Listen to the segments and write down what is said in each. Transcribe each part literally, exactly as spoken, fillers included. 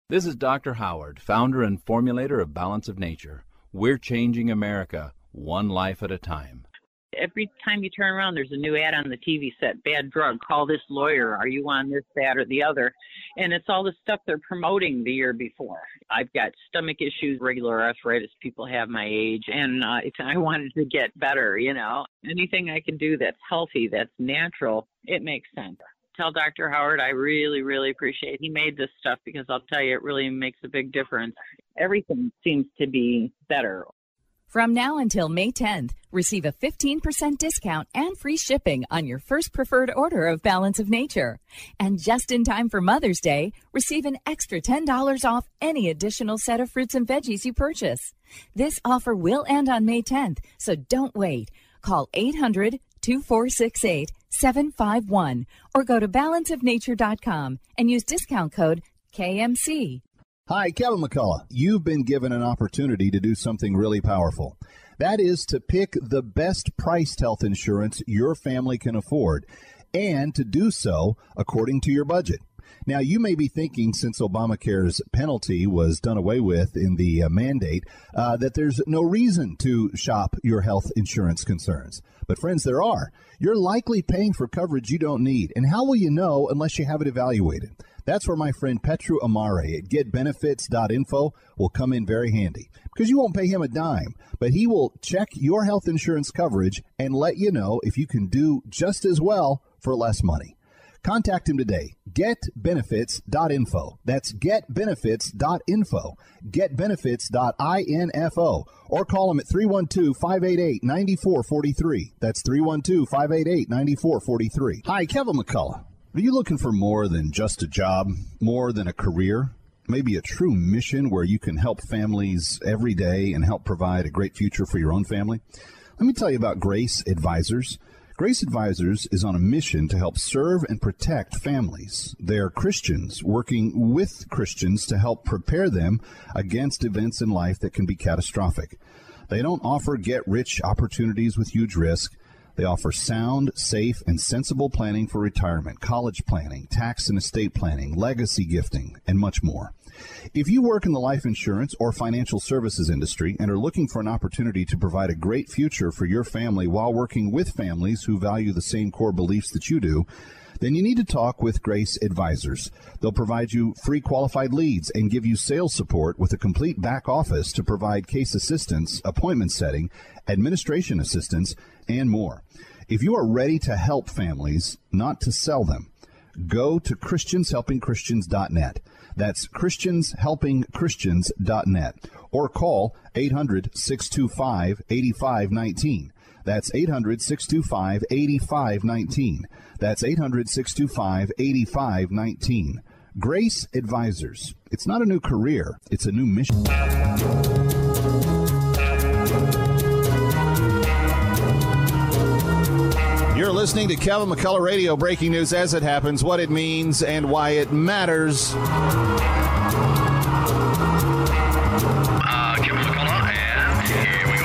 This is Doctor Howard, founder and formulator of Balance of Nature. We're changing America, one life at a time. Every time you turn around, there's a new ad on the T V set. Bad drug, call this lawyer. Are you on this, that, or the other? And it's all the stuff they're promoting the year before. I've got stomach issues, regular arthritis people have my age, and uh, if I wanted to get better, you know, anything I can do that's healthy, that's natural, it makes sense. Tell Doctor Howard I really, really appreciate he made this stuff, because I'll tell you, it really makes a big difference. Everything seems to be better. From now until May tenth, receive a fifteen percent discount and free shipping on your first preferred order of Balance of Nature. And just in time for Mother's Day, receive an extra ten dollars off any additional set of fruits and veggies you purchase. This offer will end on May tenth, so don't wait. Call eight hundred, two four six eight, seven five one or go to balance of nature dot com and use discount code K M C. Hi, Kevin McCullough. You've been given an opportunity to do something really powerful. That is to pick the best priced health insurance your family can afford, and to do so according to your budget. Now, you may be thinking, since Obamacare's penalty was done away with in the uh, mandate, uh, that there's no reason to shop your health insurance concerns. But friends, there are. You're likely paying for coverage you don't need. And how will you know unless you have it evaluated? That's where my friend Petru Amare at get benefits dot info will come in very handy, because you won't pay him a dime, but he will check your health insurance coverage and let you know if you can do just as well for less money. Contact him today. get benefits dot info. That's get benefits dot info. get benefits dot info. Or call him at three one two, five eight eight, nine four four three. That's three one two, five eight eight, nine four four three. Hi, Kevin McCullough. Are you looking for more than just a job, more than a career, maybe a true mission where you can help families every day and help provide a great future for your own family? Let me tell you about Grace Advisors. Grace Advisors is on a mission to help serve and protect families. They are Christians working with Christians to help prepare them against events in life that can be catastrophic. They don't offer get-rich opportunities with huge risk. They offer sound, safe, and sensible planning for retirement, college planning, tax and estate planning, legacy gifting, and much more. If you work in the life insurance or financial services industry and are looking for an opportunity to provide a great future for your family while working with families who value the same core beliefs that you do, then you need to talk with Grace Advisors. They'll provide you free qualified leads and give you sales support with a complete back office to provide case assistance, appointment setting, administration assistance, and more. If you are ready to help families, not to sell them, go to Christians Helping Christians dot net. That's Christians Helping Christians dot net. Or call eight hundred, six two five, eight five one nine. That's eight hundred, six two five, eight five one nine. That's eight hundred, six two five, eight five one nine. Grace Advisors. It's not a new career. It's a new mission. You're listening to Kevin McCullough Radio, breaking news as it happens, what it means, and why it matters. Uh, Kevin McCullough, and here we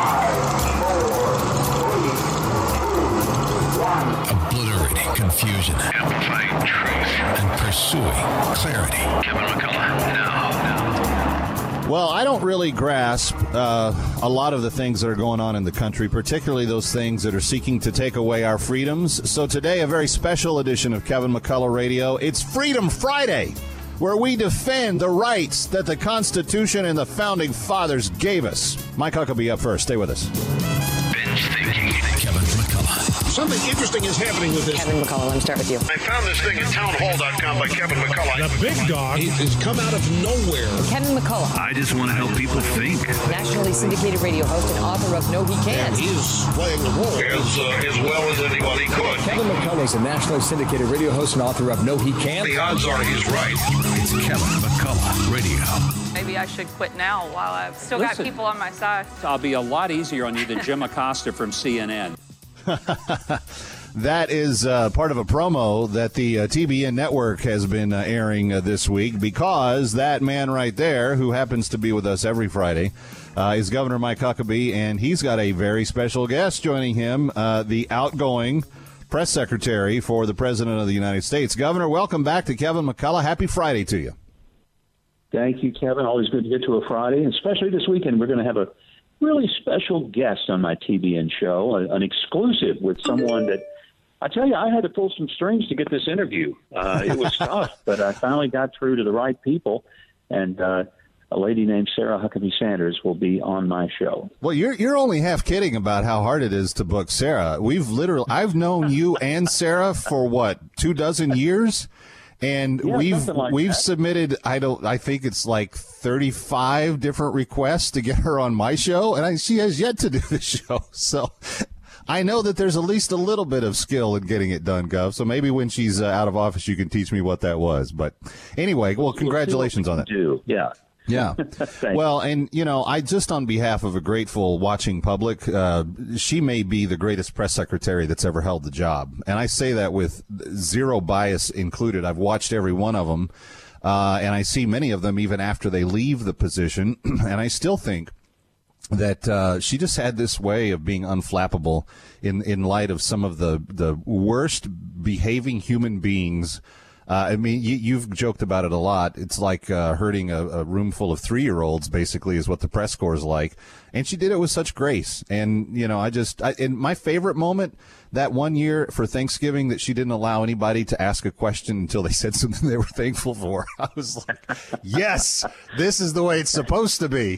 go. Obliterating confusion. Amplifying truth. And pursuing clarity. Kevin McCullough, now, now. Well, I don't really grasp uh, a lot of the things that are going on in the country, particularly those things that are seeking to take away our freedoms. So today, a very special edition of Kevin McCullough Radio. It's Freedom Friday, where we defend the rights that the Constitution and the Founding Fathers gave us. Mike Huckabee up first. Stay with us. Binge thinking. Kevin McCullough. Something interesting is happening with this. Kevin McCullough, let me start with you. I found this thing at townhall dot com by Kevin McCullough. The big dog has come out of nowhere. Kevin McCullough. I just want to help people think. Nationally syndicated radio host and author of No He Can't. He's playing the role as, uh, as well as anybody could. Kevin McCullough is a nationally syndicated radio host and author of No He Can't. The odds are he's right. It's Kevin McCullough Radio. Maybe I should quit now while I've still Listen, got people on my side. I'll be a lot easier on you than Jim Acosta from C N N. That is uh, part of a promo that the uh, T B N network has been uh, airing uh, this week, because that man right there, who happens to be with us every Friday, uh, is Governor Mike Huckabee, and he's got a very special guest joining him, uh, the outgoing press secretary for the President of the United States. Governor, welcome back to Kevin McCullough. Happy Friday to you. Thank you, Kevin. Always good to get to a Friday, and especially this weekend. We're going to have a really special guest on my T B N show, an exclusive with someone that, I tell you, I had to pull some strings to get this interview. Uh, it was tough, but I finally got through to the right people, and uh, a lady named Sarah Huckabee Sanders will be on my show. Well, you're you're only half kidding about how hard it is to book Sarah. We've literally, I've known you and Sarah for what, two dozen years? And yeah, we've like we've that. submitted I don't I think it's like thirty-five different requests to get her on my show, and I, she has yet to do the show. So I know that there's at least a little bit of skill in getting it done, Gov. So maybe when she's uh, out of office, you can teach me what that was. But anyway, well, congratulations on that. Do yeah. Yeah. Well, and, you know, I just on behalf of a grateful watching public, uh, she may be the greatest press secretary that's ever held the job. And I say that with zero bias included. I've watched every one of them, uh, and I see many of them even after they leave the position. And I still think that uh, she just had this way of being unflappable in, in light of some of the, the worst behaving human beings. Uh, I mean, you, you've joked about it a lot. It's like uh, herding a, a room full of three-year-olds, basically, is what the press corps is like. And she did it with such grace. And, you know, I just, I, and my favorite moment, that one year for Thanksgiving that she didn't allow anybody to ask a question until they said something they were thankful for. I was like, yes, this is the way it's supposed to be.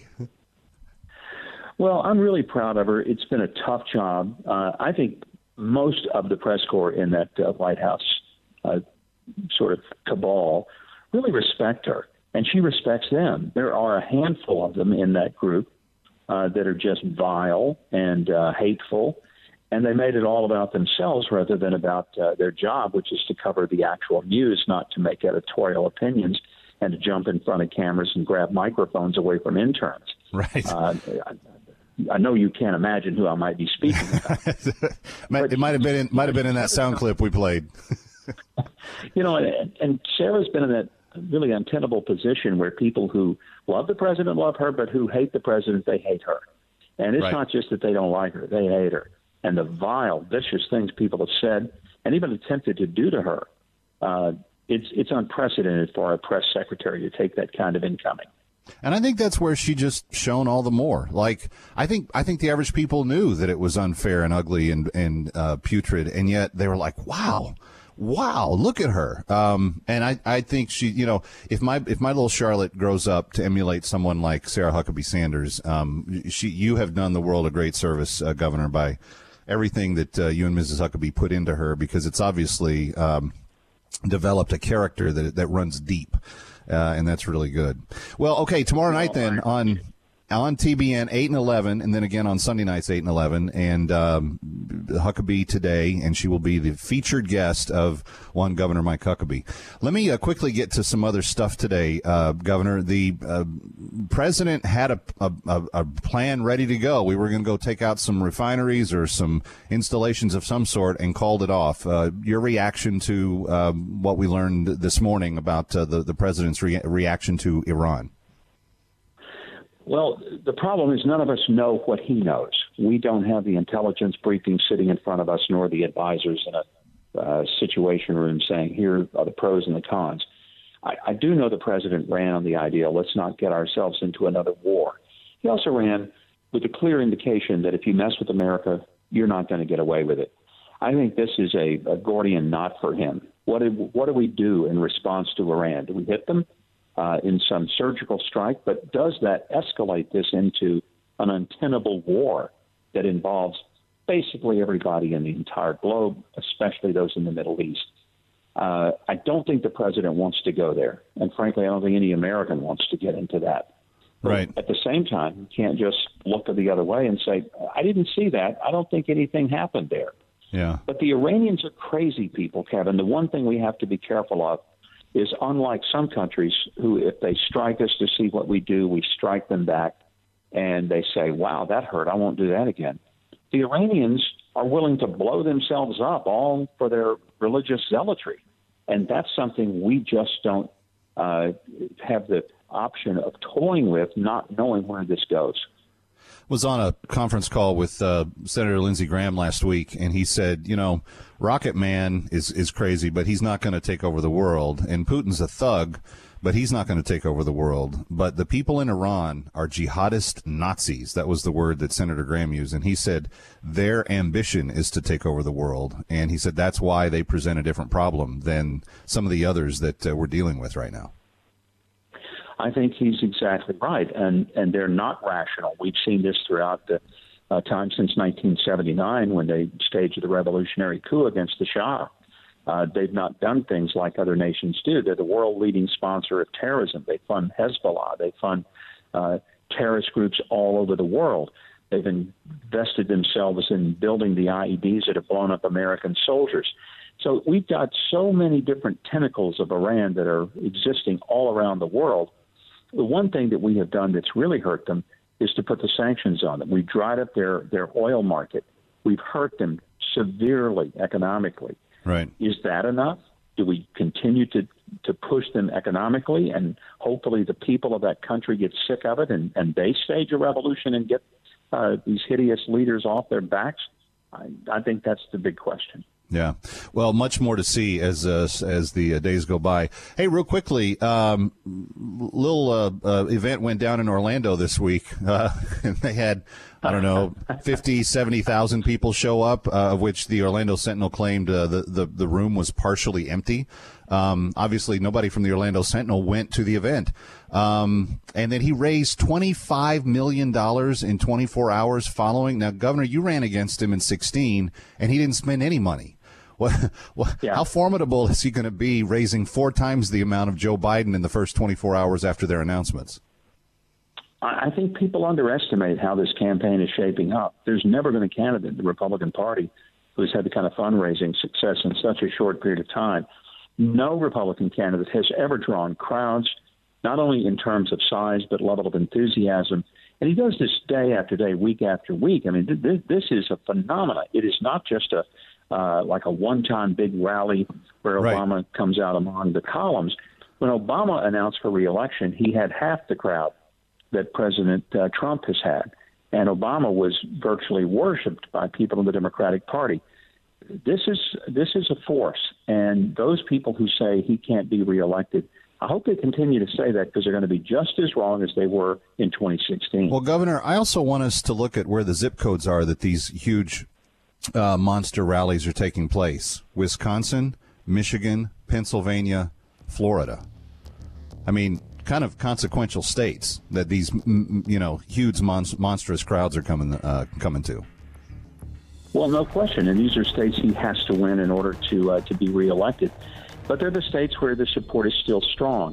Well, I'm really proud of her. It's been a tough job. Uh, I think most of the press corps in that uh, White House uh, sort of cabal really respect her, and she respects them. There are a handful of them in that group uh, that are just vile and uh, hateful, and they made it all about themselves rather than about uh, their job, which is to cover the actual news, not to make editorial opinions and to jump in front of cameras and grab microphones away from interns. Right. Uh, I, I know you can't imagine who I might be speaking about. It might have been in, might have been in that sound clip we played. You know, and, and Sarah's been in that really untenable position where people who love the president love her, but who hate the president, they hate her. And it's right. not just that they don't like her, they hate her. And the vile, vicious things people have said and even attempted to do to her, uh, it's it's unprecedented for a press secretary to take that kind of incoming. And I think that's where she just shone all the more. Like, I think I think the average people knew that it was unfair and ugly and, and uh, putrid, and yet they were like, wow. Wow, look at her. Um, and I, I think she, you know, if my if my little Charlotte grows up to emulate someone like Sarah Huckabee Sanders, um, she, you have done the world a great service, uh, Governor, by everything that uh, you and Missus Huckabee put into her, because it's obviously um, developed a character that that runs deep, uh, and that's really good. Well, okay, tomorrow night then on. On T B N eight and eleven, and then again on Sunday nights eight and eleven, and um, Huckabee today, and she will be the featured guest of one Governor Mike Huckabee. Let me uh, quickly get to some other stuff today, uh, Governor. The uh, president had a, a, a plan ready to go. We were going to go take out some refineries or some installations of some sort and called it off. Uh, your reaction to uh, what we learned this morning about uh, the, the president's re- reaction to Iran? Well, the problem is none of us know what he knows. We don't have the intelligence briefing sitting in front of us, nor the advisors in a uh, situation room saying, here are the pros and the cons. I, I do know the president ran on the idea, let's not get ourselves into another war. He also ran with a clear indication that if you mess with America, you're not going to get away with it. I think this is a, a Gordian knot for him. What did, what do we do in response to Iran? Do we hit them? Uh, in some surgical strike, but does that escalate this into an untenable war that involves basically everybody in the entire globe, especially those in the Middle East? Uh, I don't think the president wants to go there, and frankly, I don't think any American wants to get into that. Right. But at the same time, you can't just look the other way and say, I didn't see that. I don't think anything happened there. Yeah. But the Iranians are crazy people, Kevin. The one thing we have to be careful of is unlike some countries who, if they strike us to see what we do, we strike them back, and they say, wow, that hurt. I won't do that again. The Iranians are willing to blow themselves up all for their religious zealotry, and that's something we just don't uh, have the option of toying with, not knowing where this goes. was on a conference call with uh, Senator Lindsey Graham last week, and he said, you know, Rocket Man is, is crazy, but he's not going to take over the world. And Putin's a thug, but he's not going to take over the world. But the people in Iran are jihadist Nazis. That was the word that Senator Graham used. And he said their ambition is to take over the world. And he said that's why they present a different problem than some of the others that uh, we're dealing with right now. I think he's exactly right, and and they're not rational. We've seen this throughout the uh, time since nineteen seventy-nine when they staged the revolutionary coup against the Shah. Uh, they've not done things like other nations do. They're the world-leading sponsor of terrorism. They fund Hezbollah. They fund uh, terrorist groups all over the world. They've invested themselves in building the I E Ds that have blown up American soldiers. So we've got so many different tentacles of Iran that are existing all around the world. The one thing that we have done that's really hurt them is to put the sanctions on them. We've dried up their, their oil market. We've hurt them severely economically. Right. Is that enough? Do we continue to, to push them economically, and hopefully the people of that country get sick of it and, and they stage a revolution and get uh, these hideous leaders off their backs? I, I think that's the big question. Yeah. Well, much more to see as uh, as the uh, days go by. Hey, real quickly, um, little uh, uh, event went down in Orlando this week. Uh, and they had, I don't know, fifty, seventy thousand people show up, uh, of which the Orlando Sentinel claimed uh, the, the, the room was partially empty. Um, obviously, nobody from the Orlando Sentinel went to the event. Um, and then he raised twenty-five million dollars in twenty-four hours following. Now, Governor, you ran against him in sixteen, and he didn't spend any money. What, what, yeah. How formidable is he going to be raising four times the amount of Joe Biden in the first twenty-four hours after their announcements? I think people underestimate how this campaign is shaping up. There's never been a candidate in the Republican Party who's had the kind of fundraising success in such a short period of time. No Republican candidate has ever drawn crowds, not only in terms of size, but level of enthusiasm. And he does this day after day, week after week. I mean, th- this is a phenomenon. It is not just a uh, like a one-time big rally where right. Obama comes out among the columns. When Obama announced for re-election, he had half the crowd that President uh, Trump has had. And Obama was virtually worshipped by people in the Democratic Party. This is this is a force, and those people who say he can't be reelected, I hope they continue to say that, because they're going to be just as wrong as they were in twenty sixteen. Well, Governor, I also want us to look at where the zip codes are that these huge uh, monster rallies are taking place. Wisconsin, Michigan, Pennsylvania, Florida. I mean, kind of consequential states that these, you know, huge mon- monstrous crowds are coming uh, coming to. Well, no question. And these are states he has to win in order to uh, to be reelected. But they're the states where the support is still strong.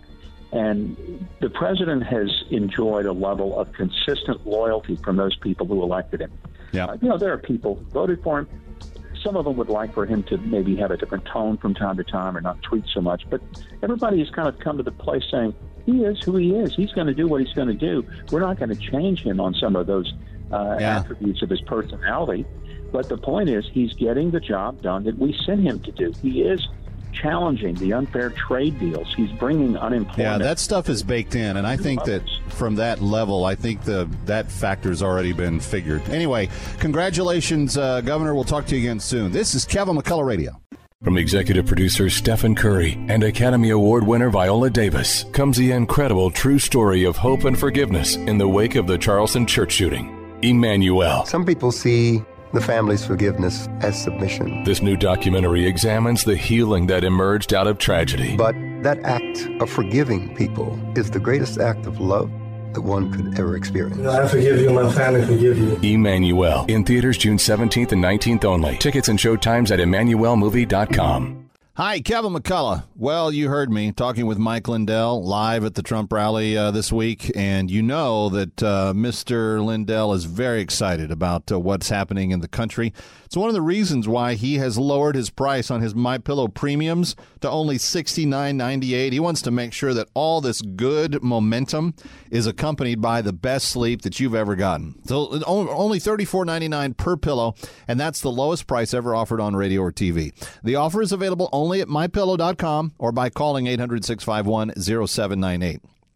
And the president has enjoyed a level of consistent loyalty from those people who elected him. Yeah. Uh, you know, there are people who voted for him. Some of them would like for him to maybe have a different tone from time to time or not tweet so much. But everybody has kind of come to the place saying, he is who he is. He's going to do what he's going to do. We're not going to change him on some of those uh, yeah. attributes of his personality. But the point is, he's getting the job done that we sent him to do. He is challenging the unfair trade deals. He's bringing unemployment. Yeah, that stuff is baked in, and I think that from that level, I think the that factor's already been figured. Anyway, congratulations, uh, Governor. We'll talk to you again soon. This is Kevin McCullough Radio. From executive producer Stephen Curry and Academy Award winner Viola Davis comes the incredible true story of hope and forgiveness in the wake of the Charleston church shooting. Emmanuel. Some people see the family's forgiveness as submission. This new documentary examines the healing that emerged out of tragedy. But that act of forgiving people is the greatest act of love that one could ever experience. You know, I forgive you, my family forgive you. Emmanuel, in theaters June seventeenth and nineteenth only. Tickets and show times at emmanuel movie dot com. Hi, Kevin McCullough. Well, you heard me talking with Mike Lindell live at the Trump rally uh, this week, and you know that uh, Mister Lindell is very excited about uh, what's happening in the country. It's one of the reasons why he has lowered his price on his MyPillow premiums to only sixty-nine ninety-eight. He wants to make sure that all this good momentum is accompanied by the best sleep that you've ever gotten. So only thirty-four ninety-nine per pillow, and that's the lowest price ever offered on radio or T V. The offer is available only at my pillow dot com or by calling eight hundred, six five one, zero seven nine eight.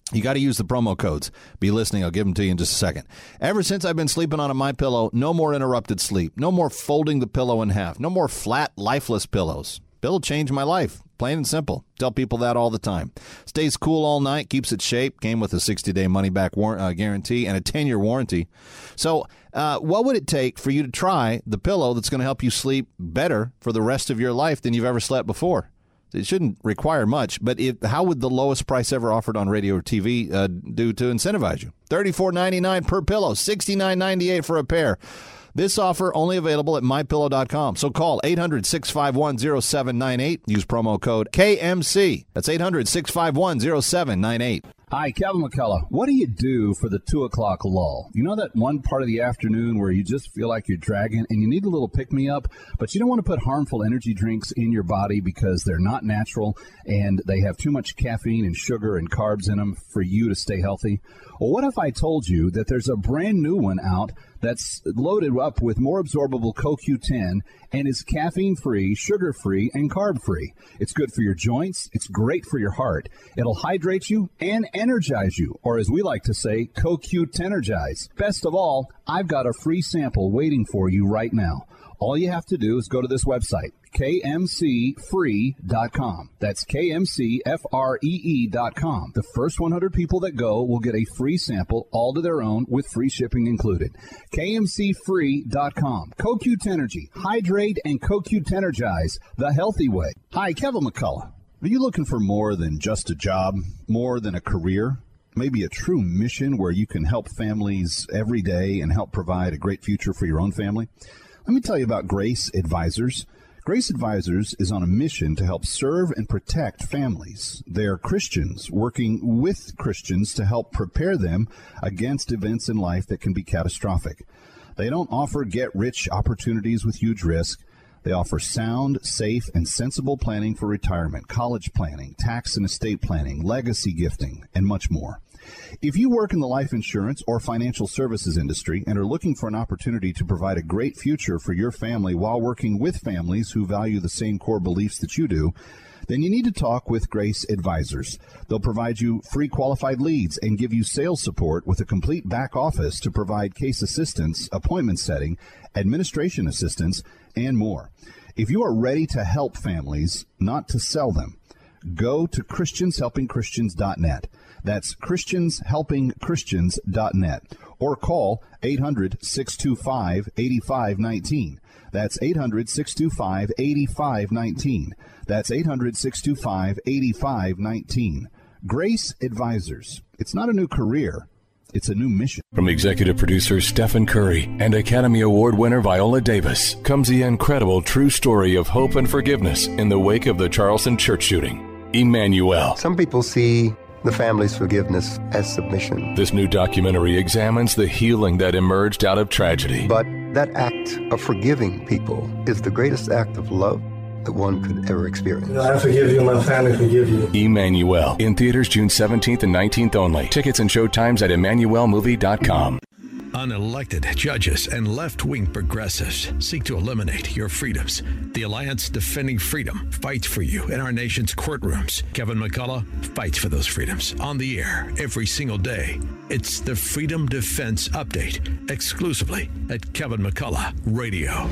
You got to use the promo codes. Be listening. I'll give them to you in just a second. Ever since I've been sleeping on a MyPillow, no more interrupted sleep. No more folding the pillow in half. No more flat, lifeless pillows. Pillow changed my life. Plain and simple. Tell people that all the time. Stays cool all night, keeps its shape, came with a sixty-day money-back war- uh, guarantee and a ten-year warranty. So uh, what would it take for you to try the pillow that's going to help you sleep better for the rest of your life than you've ever slept before? It shouldn't require much, but it, how would the lowest price ever offered on radio or T V uh, do to incentivize you? thirty-four ninety-nine per pillow, sixty-nine ninety-eight for a pair. This offer only available at my pillow dot com. So call eight hundred, six five one, zero seven nine eight. Use promo code K M C. That's eight hundred, six five one, zero seven nine eight. Hi, Kevin McCullough. What do you do for the two o'clock lull? You know that one part of the afternoon where you just feel like you're dragging and you need a little pick-me-up, but you don't want to put harmful energy drinks in your body because they're not natural and they have too much caffeine and sugar and carbs in them for you to stay healthy? Well, what if I told you that there's a brand new one out that's loaded up with more absorbable C O Q ten and is caffeine-free, sugar-free, and carb-free? It's good for your joints. It's great for your heart. It'll hydrate you and energize you, or as we like to say, C O Q ten-ergize. Best of all, I've got a free sample waiting for you right now. All you have to do is go to this website, K M C free dot com. That's K M C free dot com. The first one hundred people that go will get a free sample all to their own with free shipping included. K M C free dot com. C O Q ten-ergy. Hydrate and C O Q ten-ergize the healthy way. Hi, Kevin McCullough. Are you looking for more than just a job, more than a career? Maybe a true mission where you can help families every day and help provide a great future for your own family? Let me tell you about Grace Advisors. Grace Advisors is on a mission to help serve and protect families. They're Christians working with Christians to help prepare them against events in life that can be catastrophic. They don't offer get-rich opportunities with huge risk. They offer sound, safe, and sensible planning for retirement, college planning, tax and estate planning, legacy gifting, and much more. If you work in the life insurance or financial services industry and are looking for an opportunity to provide a great future for your family while working with families who value the same core beliefs that you do, then you need to talk with Grace Advisors. They'll provide you free qualified leads and give you sales support with a complete back office to provide case assistance, appointment setting, administration assistance, and more. If you are ready to help families, not to sell them, go to Christians Helping Christians dot net. That's Christians Helping Christians dot net. Or call eight hundred, six two five, eight five one nine. That's eight hundred, six two five, eight five one nine. That's eight hundred, six two five, eight five one nine. Grace Advisors. It's not a new career. It's a new mission. From executive producer Stephen Curry and Academy Award winner Viola Davis comes the incredible true story of hope and forgiveness in the wake of the Charleston church shooting. Emmanuel. Some people see the family's forgiveness as submission. This new documentary examines the healing that emerged out of tragedy. But that act of forgiving people is the greatest act of love that one could ever experience. You know, I forgive you, my family forgive you. Emmanuel. In theaters June seventeenth and nineteenth only. Tickets and show times at emmanuel movie dot com. Unelected judges and left-wing progressives seek to eliminate your freedoms. The Alliance Defending Freedom fights for you in our nation's courtrooms. Kevin McCullough fights for those freedoms on the air every single day. It's the Freedom Defense Update, exclusively at Kevin McCullough Radio.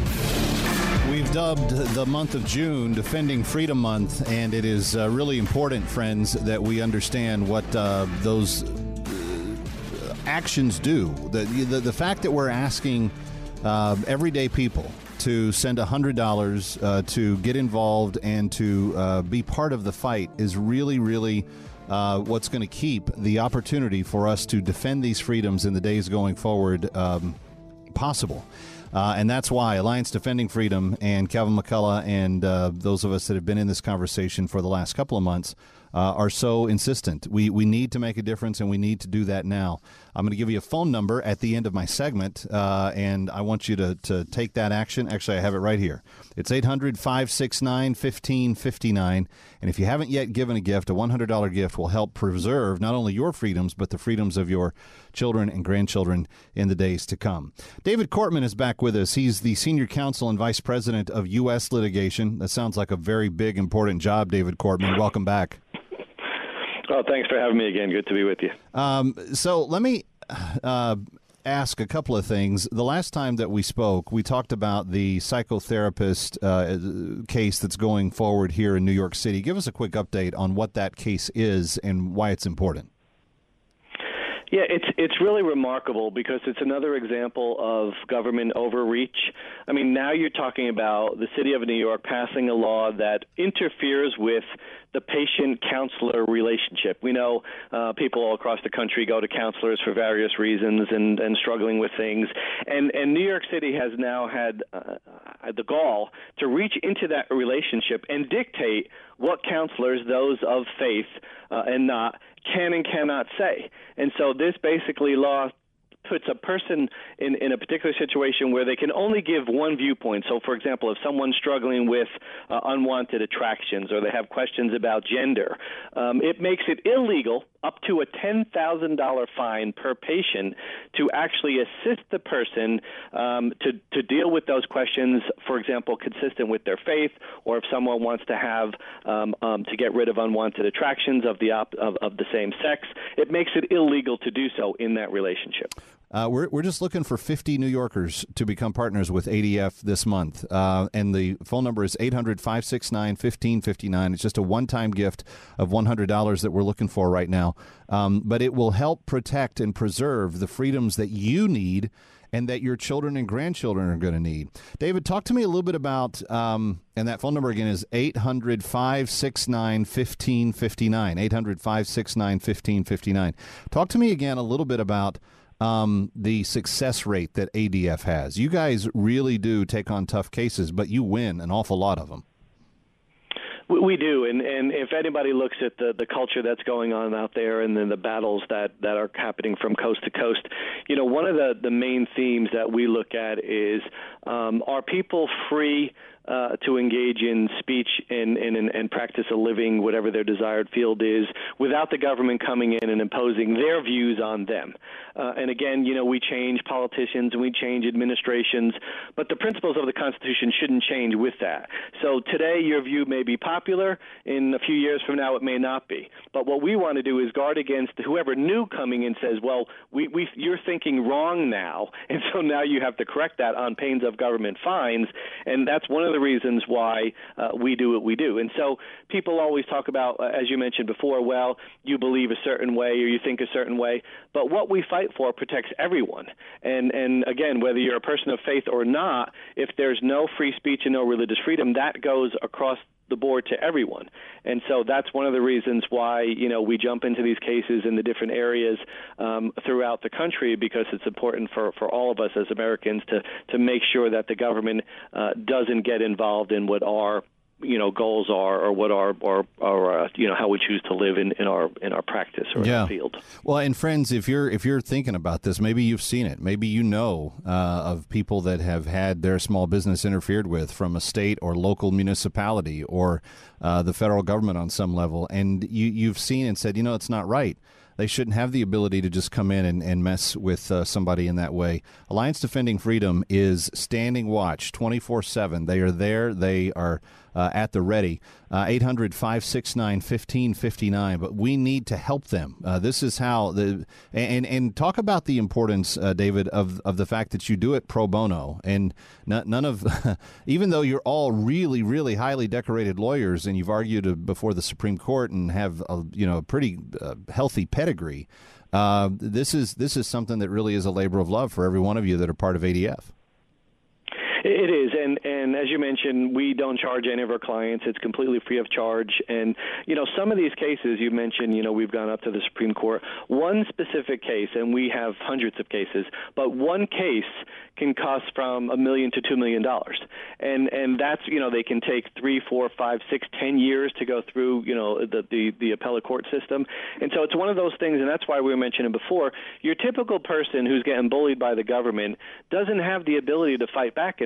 We've dubbed the month of June Defending Freedom Month, and it is uh, really important, friends, that we understand what uh, those actions do. The, the the fact that we're asking uh, everyday people to send one hundred dollars uh, to get involved and to uh, be part of the fight is really, really uh, what's going to keep the opportunity for us to defend these freedoms in the days going forward um, possible. Uh, and that's why Alliance Defending Freedom and Kevin McCullough and uh, those of us that have been in this conversation for the last couple of months uh, are so insistent. We we need to make a difference, and we need to do that now. I'm going to give you a phone number at the end of my segment, uh, and I want you to, to take that action. Actually, I have it right here. It's eight hundred, five six nine, one five five nine. And if you haven't yet given a gift, a one hundred dollars gift will help preserve not only your freedoms, but the freedoms of your children and grandchildren in the days to come. David Cortman is back with us. He's the Senior Counsel and Vice President of U S Litigation. That sounds like a very big, important job, David Cortman. Welcome back. Oh, thanks for having me again. Good to be with you. Um, so let me uh, ask a couple of things. The last time that we spoke, we talked about the psychotherapist uh, case that's going forward here in New York City. Give us a quick update on what that case is and why it's important. Yeah, it's it's really remarkable because it's another example of government overreach. I mean, now you're talking about the city of New York passing a law that interferes with the patient-counselor relationship. We know uh, people all across the country go to counselors for various reasons and, and struggling with things. And, and New York City has now had uh, the gall to reach into that relationship and dictate what counselors, those of faith uh, and not, can and cannot say. And so this basically law puts a person in, in a particular situation where they can only give one viewpoint. So, for example, if someone's struggling with uh, unwanted attractions or they have questions about gender, um, it makes it illegal, up to a ten thousand dollars fine per patient, to actually assist the person um, to, to deal with those questions, for example, consistent with their faith, or if someone wants to have um, um, to get rid of unwanted attractions of the op- of, of the same sex, it makes it illegal to do so in that relationship. Uh, we're we're just looking for fifty New Yorkers to become partners with A D F this month, uh, and the phone number is eight hundred, five six nine, one five five nine. It's just a one-time gift of one hundred dollars that we're looking for right now, um, but it will help protect and preserve the freedoms that you need and that your children and grandchildren are going to need. David, talk to me a little bit about, um, and that phone number again is eight hundred, five six nine, one five five nine, eight hundred, five six nine, one five five nine. Talk to me again a little bit about Um, the success rate that A D F has. You guys really do take on tough cases, but you win an awful lot of them. We, we do, and, and if anybody looks at the, the culture that's going on out there and then the battles that, that are happening from coast to coast, you know, one of the, the main themes that we look at is, um, are people free Uh, to engage in speech and, and, and practice a living, whatever their desired field is, without the government coming in and imposing their views on them. Uh, and again, you know, we change politicians and we change administrations, but the principles of the Constitution shouldn't change with that. So today your view may be popular. In a few years from now it may not be. But what we want to do is guard against whoever new coming in says, well, we, we, you're thinking wrong now, and so now you have to correct that on pains of government fines. And that's one of the reasons why uh, we do what we do. And so people always talk about, uh, as you mentioned before, well, you believe a certain way or you think a certain way, but what we fight for protects everyone. And, and again, whether you're a person of faith or not, if there's no free speech and no religious freedom, that goes across the board to everyone. And so that's one of the reasons why, you know, we jump into these cases in the different areas um, throughout the country, because it's important for, for all of us as Americans to, to make sure that the government uh, doesn't get involved in what our, you know, goals are, or what our, or, or uh, you know, how we choose to live in, in our in our practice or yeah. in our field. Well, and friends, if you're if you're thinking about this, maybe you've seen it. Maybe you know uh, of people that have had their small business interfered with from a state or local municipality or uh, the federal government on some level, and you you've seen and said, you know, it's not right. They shouldn't have the ability to just come in and, and mess with uh, somebody in that way. Alliance Defending Freedom is standing watch twenty-four seven. They are there. They are uh, at the ready. Uh, eight hundred, five six nine, one five five nine. But we need to help them. Uh, this is how the and and talk about the importance, uh, David, of of the fact that you do it pro bono, and n- none of even though you're all really really highly decorated lawyers and you've argued before the Supreme Court and have a, you know a pretty uh, healthy pedigree. Uh, this is this is something that really is a labor of love for every one of you that are part of A D F. It is, and, and as you mentioned, we don't charge any of our clients. It's completely free of charge. And, you know, some of these cases you mentioned, you know, we've gone up to the Supreme Court. One specific case, and we have hundreds of cases, but one case can cost from a million to two million dollars. And and that's, you know, they can take three, four, five, six, ten years to go through, you know, the, the, the appellate court system. And so it's one of those things, and that's why we were mentioning before, your typical person who's getting bullied by the government doesn't have the ability to fight back in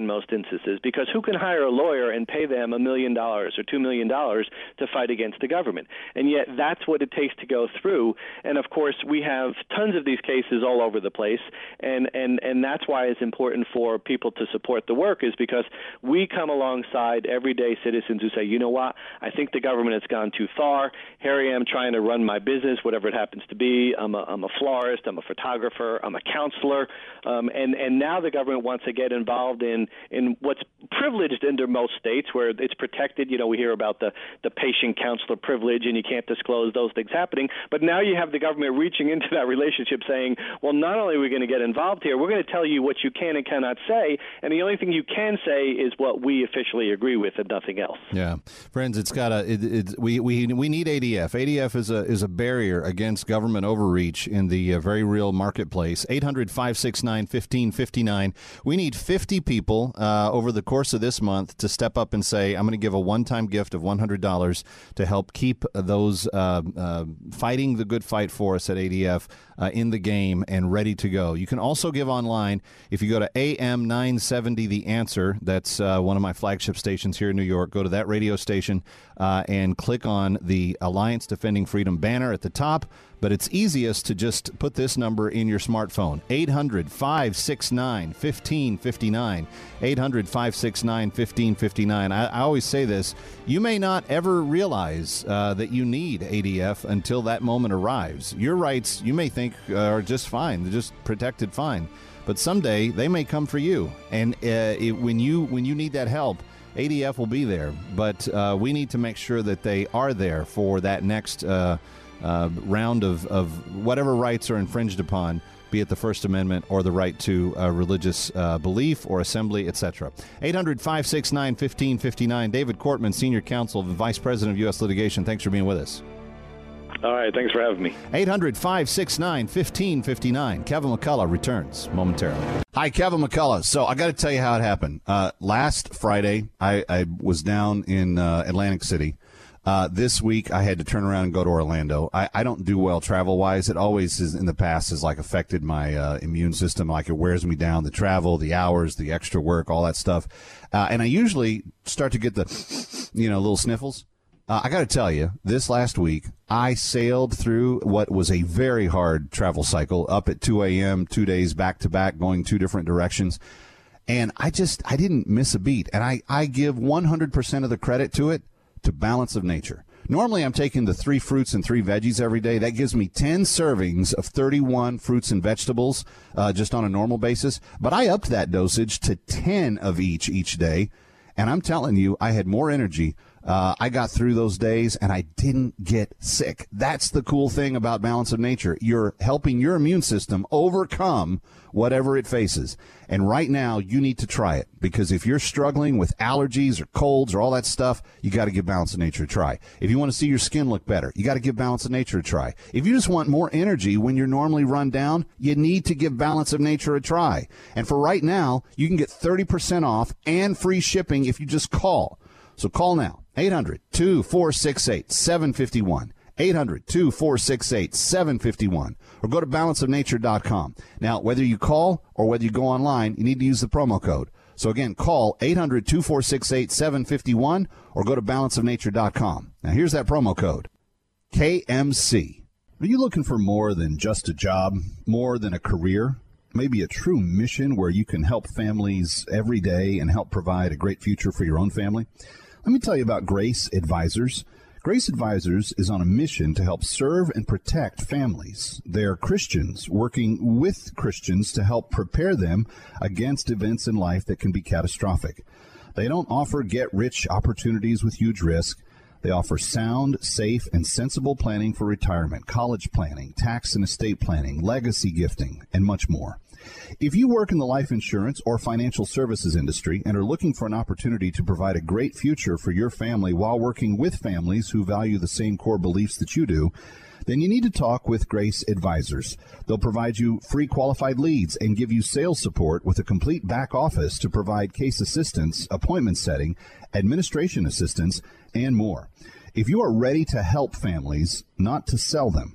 most instances, because who can hire a lawyer and pay them a million dollars or two million dollars to fight against the government? And yet that's what it takes to go through. And, of course, we have tons of these cases all over the place, and, and, and that's why it's important for people to support the work, is because we come alongside everyday citizens who say, you know what, I think the government has gone too far. Here I am trying to run my business, whatever it happens to be. I'm a, I'm a florist, I'm a photographer, I'm a counselor, um, and, and now the government wants to get involved in, in what's privileged under most states where it's protected. You know, we hear about the, the patient-counselor privilege, and you can't disclose those things happening. But now you have the government reaching into that relationship saying, well, not only are we going to get involved here, we're going to tell you what you can and cannot say, and the only thing you can say is what we officially agree with and nothing else. Yeah. Friends, it's got a, it, it, we, we, we need A D F. A D F is a, is a barrier against government overreach in the uh, very real marketplace. eight hundred, five six nine, one five five nine. We need fifty people uh, over the course of this month to step up and say, I'm going to give a one-time gift of one hundred dollars to help keep those uh, uh, fighting the good fight for us at A D F uh, in the game and ready to go. You can also give online if you go to A M nine seventy The Answer. That's uh, one of my flagship stations here in New York. Go to that radio station uh, and click on the Alliance Defending Freedom banner at the top. But it's easiest to just put this number in your smartphone, eight hundred, five six nine, one five five nine, eight hundred, five six nine, one five five nine. I, I always say this, you may not ever realize uh, that you need A D F until that moment arrives. Your rights, you may think, uh, are just fine, they're just protected fine. But someday they may come for you. And uh, it, when you when you need that help, A D F will be there. But uh, we need to make sure that they are there for that next uh Uh, round of, of whatever rights are infringed upon, be it the First Amendment or the right to uh, religious uh, belief or assembly, et cetera. eight hundred, five six nine, one five five nine. David Cortman, Senior Counsel and Vice President of U S Litigation. Thanks for being with us. All right, thanks for having me. eight hundred, five six nine, one five five nine. Kevin McCullough returns momentarily. Hi, Kevin McCullough. So I got to tell you how it happened. Uh, last Friday, I, I was down in uh, Atlantic City. Uh, this week, I had to turn around and go to Orlando. I, I don't do well travel-wise. It always is in the past has like affected my uh, immune system. Like it wears me down, the travel, the hours, the extra work, all that stuff. Uh, and I usually start to get the, you know, little sniffles. Uh, I got to tell you, this last week, I sailed through what was a very hard travel cycle, up at two a.m., two days back-to-back, going two different directions. And I just, I didn't miss a beat. And I, I give one hundred percent of the credit to it. To Balance of Nature. Normally, I'm taking the three fruits and three veggies every day. That gives me ten servings of thirty-one fruits and vegetables uh, just on a normal basis. But I upped that dosage to ten of each each day. And I'm telling you, I had more energy. Uh, I got through those days, and I didn't get sick. That's the cool thing about Balance of Nature. You're helping your immune system overcome whatever it faces. And right now, you need to try it, because if you're struggling with allergies or colds or all that stuff, you got to give Balance of Nature a try. If you want to see your skin look better, you got to give Balance of Nature a try. If you just want more energy when you're normally run down, you need to give Balance of Nature a try. And for right now, you can get thirty percent off and free shipping if you just call. So call now, eight hundred, two four six eight, seven five one, eight hundred, two four six eight, seven five one, or go to balance of nature dot com. Now, whether you call or whether you go online, you need to use the promo code. So again, call eight hundred, two four six eight, seven five one or go to balance of nature dot com. Now, here's that promo code, K M C. Are you looking for more than just a job, more than a career? Maybe a true mission where you can help families every day and help provide a great future for your own family? Let me tell you about Grace Advisors. Grace Advisors is on a mission to help serve and protect families. They are Christians working with Christians to help prepare them against events in life that can be catastrophic. They don't offer get-rich opportunities with huge risk. They offer sound, safe, and sensible planning for retirement, college planning, tax and estate planning, legacy gifting, and much more. If you work in the life insurance or financial services industry and are looking for an opportunity to provide a great future for your family while working with families who value the same core beliefs that you do, then you need to talk with Grace Advisors. They'll provide you free qualified leads and give you sales support with a complete back office to provide case assistance, appointment setting, administration assistance, and more. If you are ready to help families, not to sell them,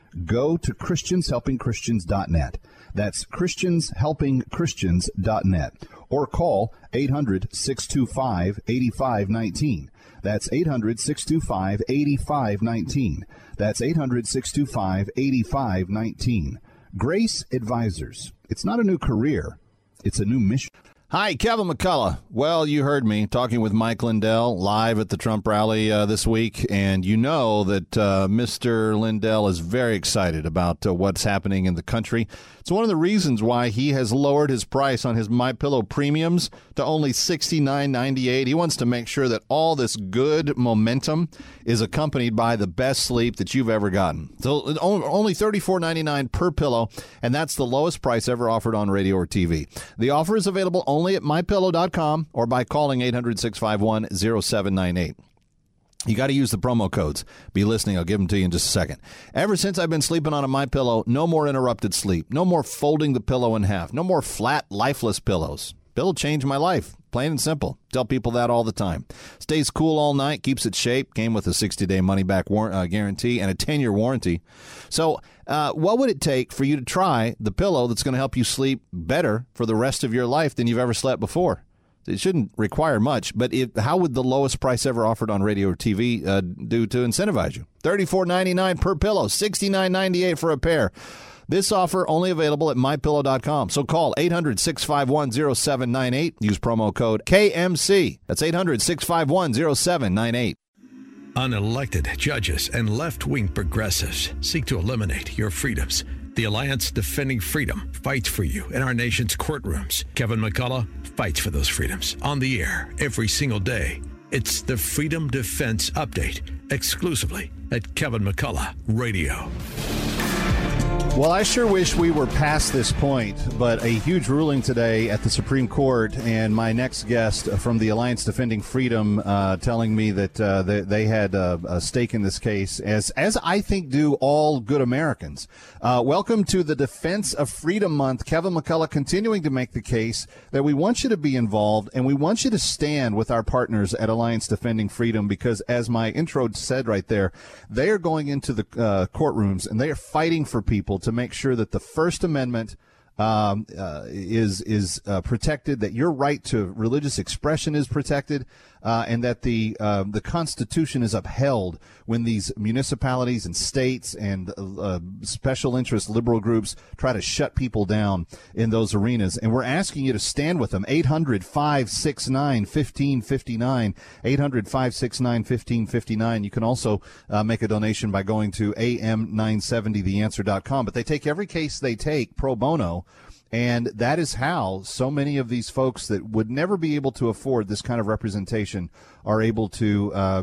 go to Christians Helping Christians dot net. That's Christians Helping Christians dot net. Or call eight hundred, six two five, eight five one nine. That's eight hundred, six two five, eight five one nine. That's eight hundred, six two five, eight five one nine. Grace Advisors. It's not a new career. It's a new mission. Hi, Kevin McCullough. Well, you heard me talking with Mike Lindell live at the Trump rally uh, this week, and you know that uh, Mister Lindell is very excited about uh, what's happening in the country. It's one of the reasons why he has lowered his price on his MyPillow premiums to only sixty-nine ninety-eight. He wants to make sure that all this good momentum is accompanied by the best sleep that you've ever gotten. So only thirty-four ninety-nine per pillow, and that's the lowest price ever offered on radio or T V. The offer is available only at my pillow dot com or by calling eight hundred, six five one, zero seven nine eight. You got to use the promo codes. Be listening. I'll give them to you in just a second. Ever since I've been sleeping on a MyPillow, no more interrupted sleep. No more folding the pillow in half. No more flat, lifeless pillows. Pillow changed my life. Plain and simple. Tell people that all the time. Stays cool all night. Keeps its shape. Came with a sixty-day money-back war- uh, guarantee and a ten-year warranty. So uh, what would it take for you to try the pillow that's going to help you sleep better for the rest of your life than you've ever slept before? It shouldn't require much, but it, how would the lowest price ever offered on radio or T V uh, do to incentivize you? thirty-four ninety-nine per pillow, sixty-nine ninety-eight for a pair. This offer only available at my pillow dot com. So call eight hundred, six five one, zero seven nine eight. Use promo code K M C. That's eight hundred, six five one, zero seven nine eight. Unelected judges and left-wing progressives seek to eliminate your freedoms. The Alliance Defending Freedom fights for you in our nation's courtrooms. Kevin McCullough fights for those freedoms on the air every single day. It's the Freedom Defense Update, exclusively at Kevin McCullough Radio. Well, I sure wish we were past this point, but a huge ruling today at the Supreme Court, and my next guest from the Alliance Defending Freedom uh, telling me that uh, they, they had a, a stake in this case, as as I think do all good Americans. Uh, welcome to the Defense of Freedom Month. Kevin McCullough continuing to make the case that we want you to be involved, and we want you to stand with our partners at Alliance Defending Freedom, because as my intro said right there, they are going into the uh, courtrooms, and they are fighting for people to make sure that the First Amendment um, uh, is is uh, protected, that your right to religious expression is protected, uh, and that the uh, the Constitution is upheld when these municipalities and states and uh, special interest liberal groups try to shut people down in those arenas. And we're asking you to stand with them. eight hundred, five six nine, one five five nine, eight hundred, five six nine, one five five nine. You can also uh, make a donation by going to A M nine seventy the answer dot com. But they take every case they take pro bono. And that is how so many of these folks that would never be able to afford this kind of representation are able to uh,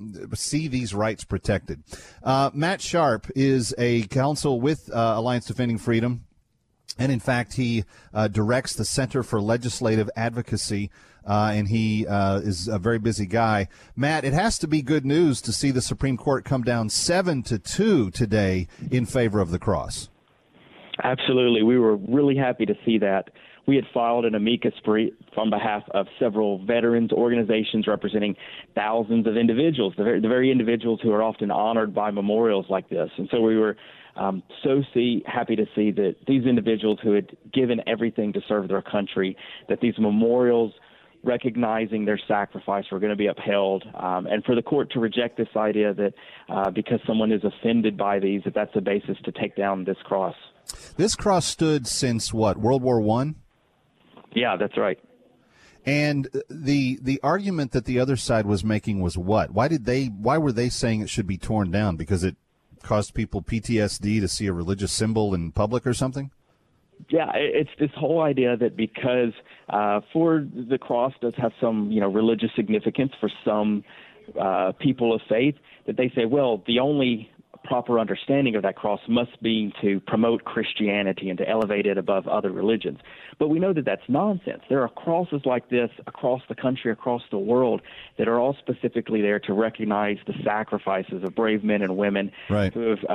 see these rights protected. Uh, Matt Sharp is a counsel with uh, Alliance Defending Freedom. And, in fact, he uh, directs the Center for Legislative Advocacy, uh, and he uh, is a very busy guy. Matt, it has to be good news to see the Supreme Court come down seven to two today in favor of the cross. Absolutely. We were really happy to see that. We had filed an amicus brief on behalf of several veterans organizations representing thousands of individuals, the very, the very individuals who are often honored by memorials like this. And so we were um, so see, happy to see that these individuals who had given everything to serve their country, that these memorials recognizing their sacrifice were going to be upheld, um, and for the court to reject this idea that uh, because someone is offended by these, that that's a basis to take down this cross. This cross stood since what, World War One? Yeah, that's right. And the the argument that the other side was making was what? Why did they? Why were they saying it should be torn down? Because it caused people P T S D to see a religious symbol in public or something? Yeah, it's this whole idea that because uh, for the cross does have some, you know, religious significance for some uh, people of faith, that they say, well, the only proper understanding of that cross must be to promote Christianity and to elevate it above other religions. But we know that that's nonsense. There are crosses like this across the country, across the world, that are all specifically there to recognize the sacrifices of brave men and women right. who have uh,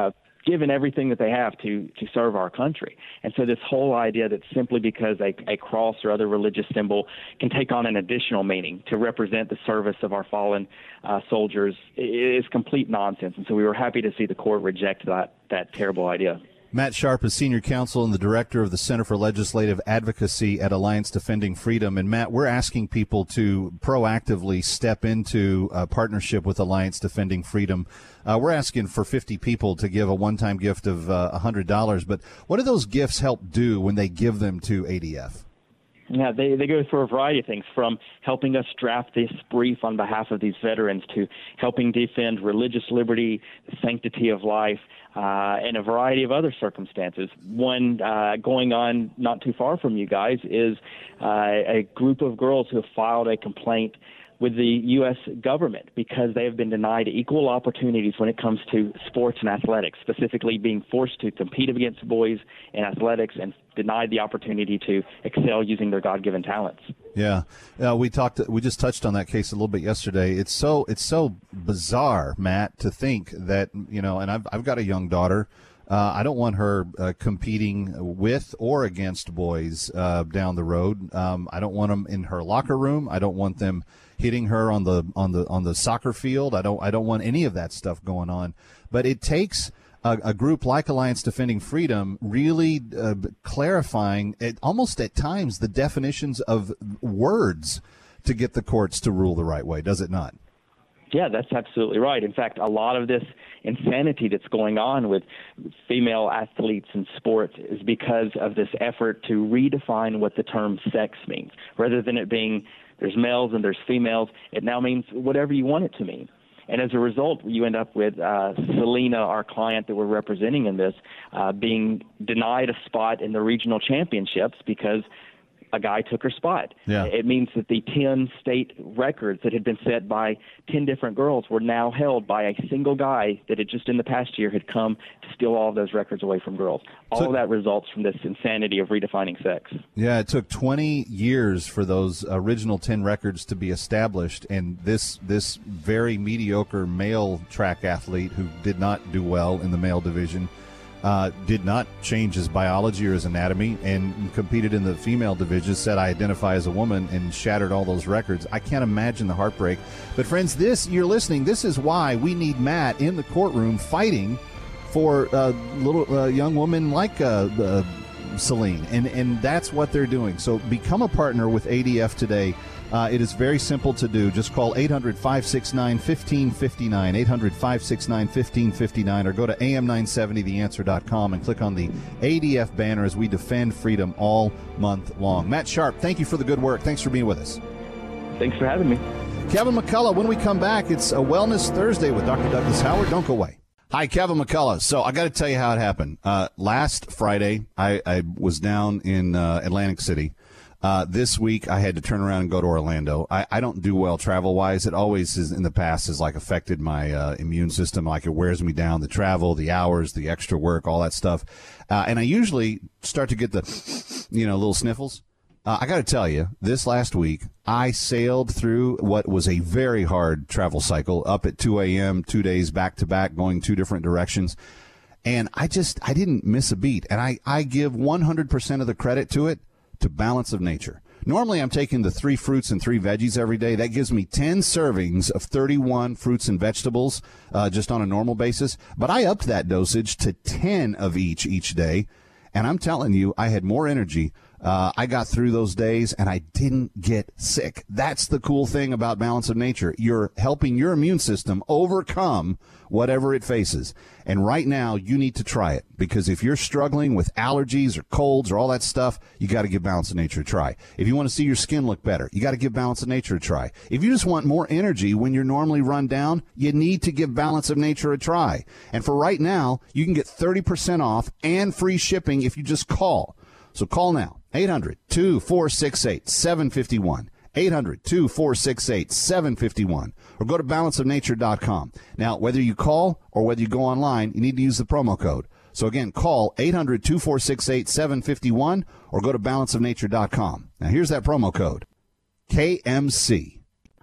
given everything that they have to to serve our country. And so this whole idea that simply because a, a cross or other religious symbol can take on an additional meaning to represent the service of our fallen uh, soldiers is complete nonsense. And so we were happy to see the court reject that that terrible idea. Matt Sharp is senior counsel and the director of the Center for Legislative Advocacy at Alliance Defending Freedom. And, Matt, we're asking people to proactively step into a partnership with Alliance Defending Freedom. Uh, we're asking for fifty people to give a one-time gift of uh, one hundred dollars. But what do those gifts help do when they give them to A D F? Yeah, they, they go through a variety of things, from helping us draft this brief on behalf of these veterans to helping defend religious liberty, the sanctity of life, uh, and a variety of other circumstances. One uh, going on not too far from you guys is uh, a group of girls who have filed a complaint with the U S government because they have been denied equal opportunities when it comes to sports and athletics, specifically being forced to compete against boys in athletics and denied the opportunity to excel using their God-given talents. Yeah, uh, we talked. We just touched on that case a little bit yesterday. It's so it's so bizarre, Matt, to think that, you know. And I've I've got a young daughter. Uh, I don't want her uh, competing with or against boys uh, down the road. Um, I don't want them in her locker room. I don't want them hitting her on the on the on the soccer field. I don't I don't want any of that stuff going on. But it takes a, a group like Alliance Defending Freedom really uh, clarifying, it, almost at times, the definitions of words to get the courts to rule the right way. Does it not? Yeah, that's absolutely right. In fact, a lot of this insanity that's going on with female athletes in sports is because of this effort to redefine what the term sex means. Rather than it being there's males and there's females, it now means whatever you want it to mean. And as a result, you end up with uh, Selena, our client that we're representing in this, uh, being denied a spot in the regional championships because a guy took her spot. Yeah. It means that the ten state records that had been set by ten different girls were now held by a single guy that had just in the past year had come to steal all of those records away from girls. All So- of that results from this insanity of redefining sex. Yeah, it took twenty years for those original ten records to be established, and this this very mediocre male track athlete who did not do well in the male division uh, did not change his biology or his anatomy and competed in the female division, said, I identify as a woman, and shattered all those records. I can't imagine the heartbreak. But, friends, this, you're listening, this is why we need Matt in the courtroom fighting for a little uh, young woman like uh, uh, Celine, and, and that's what they're doing. So become a partner with A D F today. Uh, it is very simple to do. Just call eight hundred, five six nine, one five five nine, eight hundred, five six nine, one five five nine, or go to A M nine seventy the answer dot com and click on the A D F banner as we defend freedom all month long. Matt Sharp, thank you for the good work. Thanks for being with us. Thanks for having me. Kevin McCullough, when we come back, it's a Wellness Thursday with Doctor Douglas Howard. Don't go away. Hi, Kevin McCullough. So I got to tell you how it happened. Uh, last Friday, I, I was down in uh, Atlantic City. Uh, this week, I had to turn around and go to Orlando. I, I don't do well travel-wise. It always is in the past has like affected my uh, immune system. Like it wears me down, the travel, the hours, the extra work, all that stuff. Uh, and I usually start to get the, you know, little sniffles. Uh, I got to tell you, this last week, I sailed through what was a very hard travel cycle, up at two a.m., two days back-to-back, going two different directions. And I just, I didn't miss a beat. And I, I give one hundred percent of the credit to it to Balance of Nature. Normally, I'm taking the three fruits and three veggies every day. That gives me ten servings of thirty-one fruits and vegetables uh, just on a normal basis. But I upped that dosage to ten of each each day. And I'm telling you, I had more energy. Uh, I got through those days, and I didn't get sick. That's the cool thing about Balance of Nature. You're helping your immune system overcome whatever it faces. And right now, you need to try it, because if you're struggling with allergies or colds or all that stuff, you got to give Balance of Nature a try. If you want to see your skin look better, you got to give Balance of Nature a try. If you just want more energy when you're normally run down, you need to give Balance of Nature a try. And for right now, you can get thirty percent off and free shipping if you just call. So call now, eight hundred, two four six eight, seven five one, eight hundred, two four six eight, seven five one, or go to balance of nature dot com. Now, whether you call or whether you go online, you need to use the promo code. So again, call eight hundred, two four six eight, seven five one, or go to balance of nature dot com. Now, here's that promo code, K M C.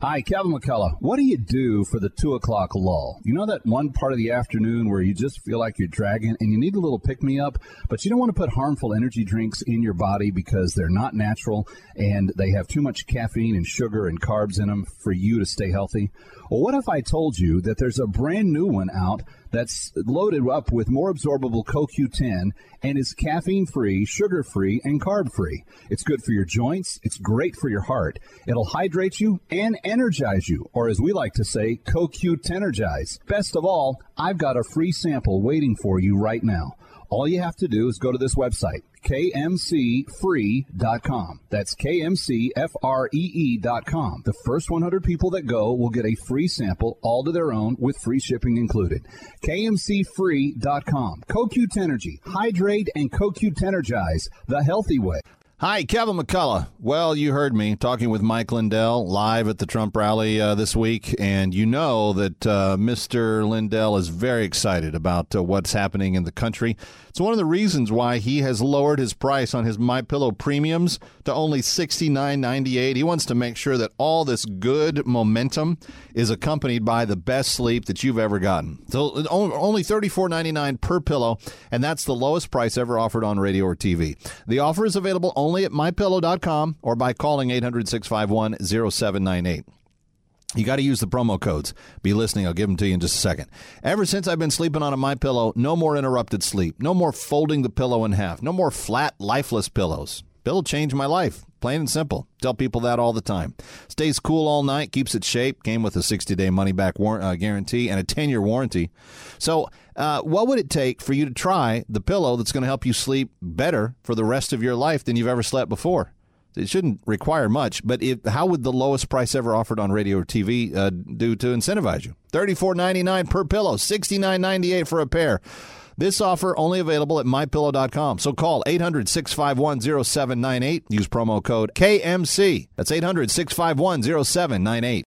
Hi, Kevin McCullough. What do you do for the two o'clock lull? You know that one part of the afternoon where you just feel like you're dragging and you need a little pick-me-up, but you don't want to put harmful energy drinks in your body because they're not natural and they have too much caffeine and sugar and carbs in them for you to stay healthy? Well, what if I told you that there's a brand new one out that's loaded up with more absorbable C O Q ten and is caffeine-free, sugar-free, and carb-free? It's good for your joints. It's great for your heart. It'll hydrate you and energize you, or as we like to say, C O Q ten-ergize. Best of all, I've got a free sample waiting for you right now. All you have to do is go to this website, K M C free dot com. That's K M C free dot com. The first one hundred people that go will get a free sample, all to their own, with free shipping included. K M C free dot com. C O Q ten-ergy. Hydrate and C O Q ten-ergize the healthy way. Hi, Kevin McCullough. Well, you heard me talking with Mike Lindell live at the Trump rally uh, this week, and you know that uh, Mister Lindell is very excited about uh, what's happening in the country. It's one of the reasons why he has lowered his price on his MyPillow premiums to only sixty-nine ninety-eight. He wants to make sure that all this good momentum is accompanied by the best sleep that you've ever gotten. So only thirty-four ninety-nine per pillow, and that's the lowest price ever offered on radio or T V. The offer is available only at my pillow dot com or by calling eight hundred, six five one, zero seven nine eight. You got to use the promo codes. Be listening. I'll give them to you in just a second. Ever since I've been sleeping on a MyPillow, no more interrupted sleep. No more folding the pillow in half. No more flat, lifeless pillows. Pillow changed my life. Plain and simple. Tell people that all the time. Stays cool all night, keeps its shape, came with a sixty-day money-back war- uh, guarantee and a ten-year warranty. So uh, what would it take for you to try the pillow that's going to help you sleep better for the rest of your life than you've ever slept before? It shouldn't require much, but it, how would the lowest price ever offered on radio or T V uh, do to incentivize you? thirty-four ninety-nine per pillow, sixty-nine ninety-eight for a pair. This offer only available at my pillow dot com. So call eight hundred, six five one, zero seven nine eight. Use promo code K M C. That's eight hundred, six five one, zero seven nine eight.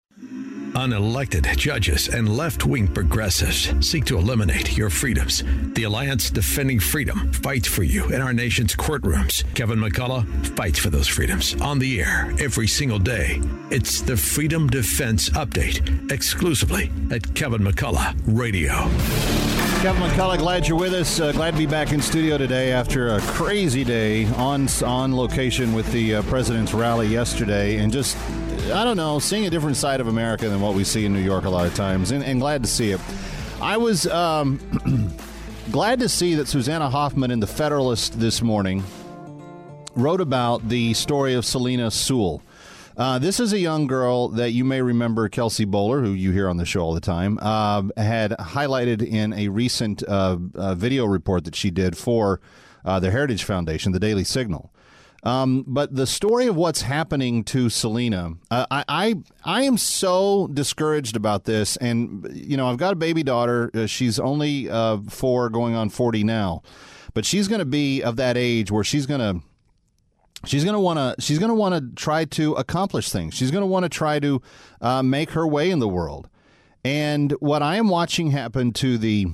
Unelected judges and left-wing progressives seek to eliminate your freedoms. The Alliance Defending Freedom fights for you in our nation's courtrooms. Kevin McCullough fights for those freedoms on the air every single day. It's the Freedom Defense Update, exclusively at Kevin McCullough Radio. Kevin McCullough, glad you're with us. Uh, glad to be back in studio today after a crazy day on on location with the uh, president's rally yesterday, and just, I don't know, seeing a different side of America than what we see in New York a lot of times, and, and glad to see it. I was um, glad to see that Susanna Hoffman in The Federalist this morning wrote about the story of Selena Sewell. Uh, this is a young girl that you may remember, Kelsey Bowler, who you hear on the show all the time, uh, had highlighted in a recent uh, uh, video report that she did for uh, the Heritage Foundation, the Daily Signal. Um, but the story of what's happening to Selena, uh, I, I I am so discouraged about this. And, you know, I've got a baby daughter. Uh, she's only uh, four, going on forty now. But she's going to be of that age where she's going to She's going to want to she's going to want to try to accomplish things. She's going to want to try to uh, make her way in the world. And what I am watching happen to the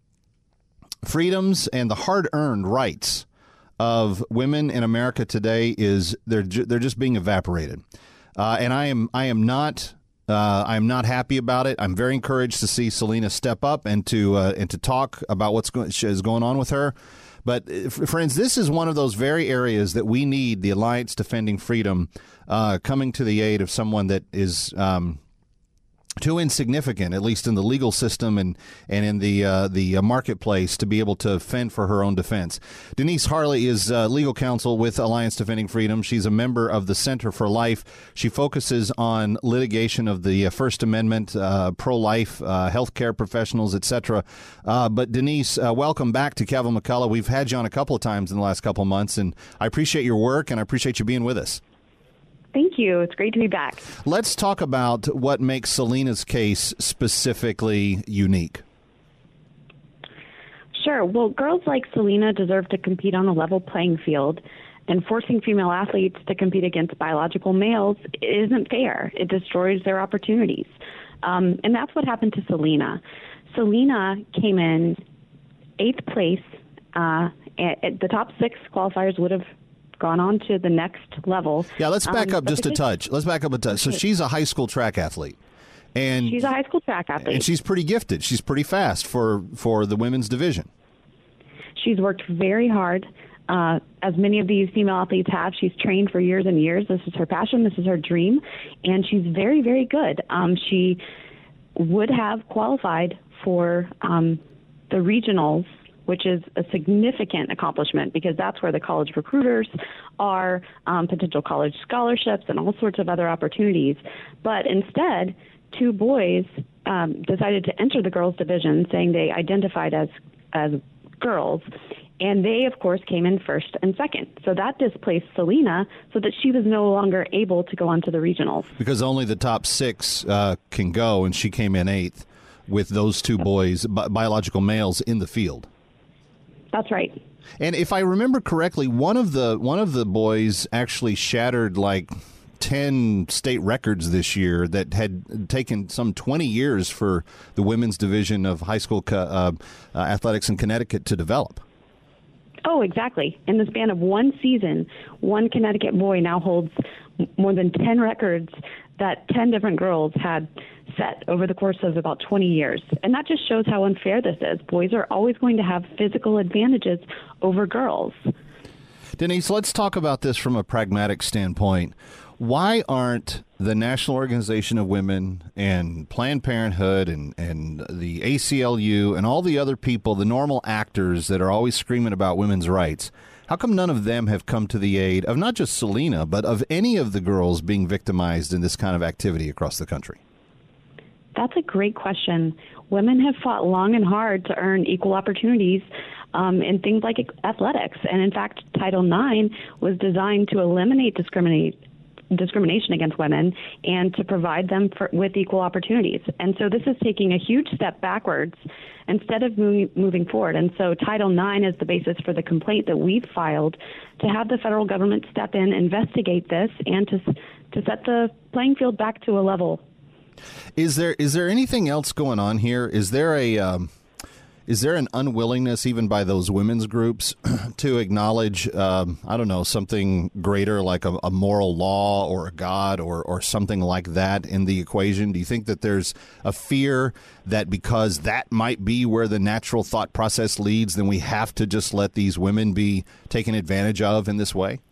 freedoms and the hard-earned rights of women in America today is they're ju- they're just being evaporated. Uh, and I am I am not uh, I am not happy about it. I'm very encouraged to see Selena step up and to uh, and to talk about what's go- is going on with her. But, friends, this is one of those very areas that we need the Alliance Defending Freedom uh, coming to the aid of someone that is um, too insignificant, at least in the legal system and, and in the uh, the uh, marketplace, to be able to fend for her own defense. Denise Harley is uh, legal counsel with Alliance Defending Freedom. She's a member of the Center for Life. She focuses on litigation of the uh, First Amendment, uh, pro-life, uh, healthcare professionals, et cetera. Uh, but Denise, uh, welcome back to Kevin McCullough. We've had you on a couple of times in the last couple of months, and I appreciate your work, and I appreciate you being with us. Thank you. It's great to be back. Let's talk about what makes Selena's case specifically unique. Sure. Well, girls like Selena deserve to compete on a level playing field, and forcing female athletes to compete against biological males isn't fair. It destroys their opportunities. Um, and that's what happened to Selena. Selena came in eighth place. Uh, at, at the top six qualifiers would have gone on to the next level. Yeah, let's back um, up just a touch. Let's back up a touch. So she's a high school track athlete. And she's a high school track athlete. And she's pretty gifted. She's pretty fast for, for the women's division. She's worked very hard. Uh, as many of these female athletes have, she's trained for years and years. This is her passion. This is her dream. And she's very, very good. Um, she would have qualified for um, the regionals, which is a significant accomplishment because that's where the college recruiters are, um, potential college scholarships, and all sorts of other opportunities. But instead, two boys um, decided to enter the girls' division, saying they identified as as girls, and they, of course, came in first and second. So that displaced Selena so that she was no longer able to go on to the regionals. Because only the top six uh, can go, and she came in eighth with those two boys, bi- biological males, in the field. That's right. And if I remember correctly, one of the one of the boys actually shattered like ten state records this year that had taken some twenty years for the women's division of high school co- uh, uh, athletics in Connecticut to develop. Oh, exactly. In the span of one season, one Connecticut boy now holds more than ten records that ten different girls had set over the course of about twenty years. And that just shows how unfair this is. Boys are always going to have physical advantages over girls. Denise, let's talk about this from a pragmatic standpoint. Why aren't the National Organization of Women and Planned Parenthood and, and the A C L U and all the other people, the normal actors that are always screaming about women's rights, how come none of them have come to the aid of not just Selena, but of any of the girls being victimized in this kind of activity across the country? That's a great question. Women have fought long and hard to earn equal opportunities um, in things like athletics. And in fact, Title nine was designed to eliminate discriminate discrimination against women and to provide them for, with equal opportunities. And so this is taking a huge step backwards instead of moving, moving forward. And so Title nine is the basis for the complaint that we've filed to have the federal government step in, investigate this, and to to set the playing field back to a level. Is there is there anything else going on here? Is there a um, is there an unwillingness even by those women's groups to acknowledge, um, I don't know, something greater like a, a moral law or a God or, or something like that in the equation? Do you think that there's a fear that because that might be where the natural thought process leads, then we have to just let these women be taken advantage of in this way?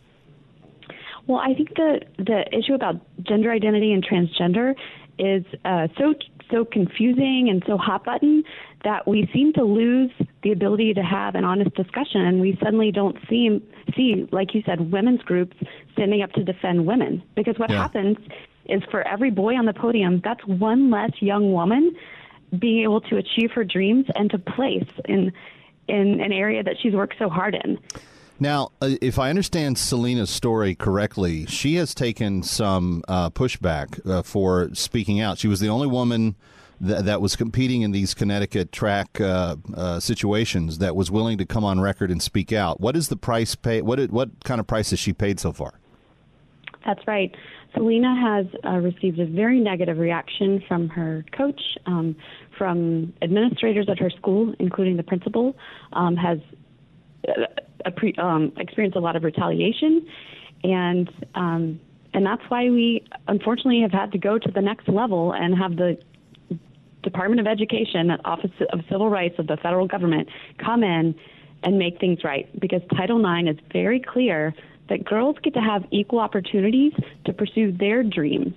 Well, I think the the issue about gender identity and transgender is uh, so so confusing and so hot button that we seem to lose the ability to have an honest discussion, and we suddenly don't seem see, like you said, women's groups standing up to defend women. Because what yeah. happens is for every boy on the podium, that's one less young woman being able to achieve her dreams and to place in in an area that she's worked so hard in. Now, uh, if I understand Selena's story correctly, she has taken some uh, pushback uh, for speaking out. She was the only woman th- that was competing in these Connecticut track uh, uh, situations that was willing to come on record and speak out. What is the price pay? What did, what kind of price has she paid so far? That's right. Selena has uh, received a very negative reaction from her coach, um, from administrators at her school, including the principal, um, has uh, a pre, um, experienced a lot of retaliation, and um, and that's why we unfortunately have had to go to the next level and have the Department of Education, Office of Civil Rights of the federal government, come in and make things right, because Title nine is very clear that girls get to have equal opportunities to pursue their dreams.